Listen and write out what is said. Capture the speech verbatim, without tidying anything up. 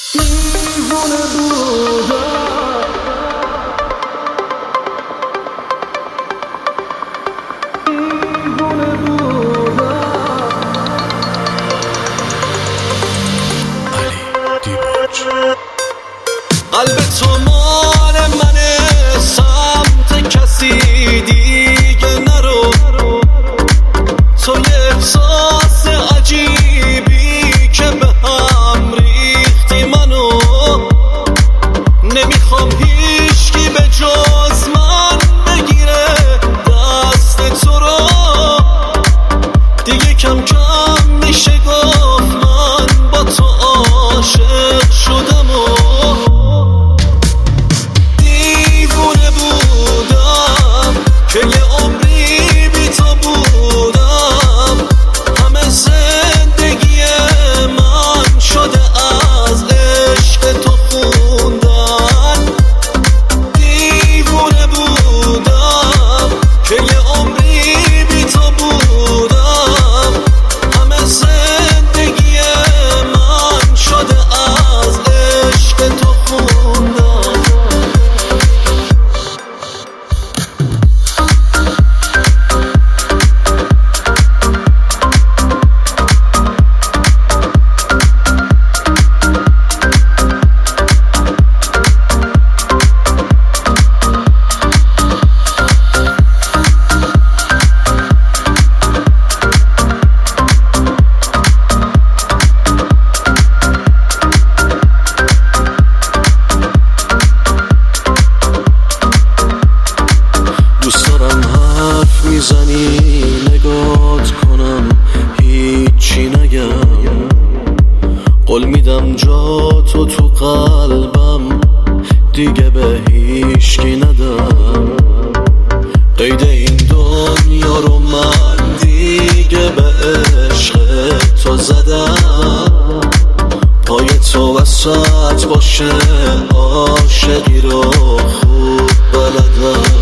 دیوونه بودم دیوونه بودم علی دیباج. قلب تو مال منه، سمت کسی دیگه نرو. تو یه احساس عجیبی که به هم ریختی منو. نمیخوام هیچکی به جز من بگیره دست تو رو. دیگه کم کم میشه گفت من با تو عاشق شدم و دیوونه بودم که یه عمری بی تو بودم. همه زندگی من شده از عشق تو خوندن. دیوونه بودم که یه عمری بی تو بودم. همه زندگی من شده از عشق تو خوندن. دوست دارم حرف میزنی نگات کنم هیچی نگم. قول میدم جا تو تو قلبم دیگه به هیچکی ندم. قید این دنیا رو من دیگه به عشق تو زدم. پای تو وسط باشه عاشقی رو خوب بلدم.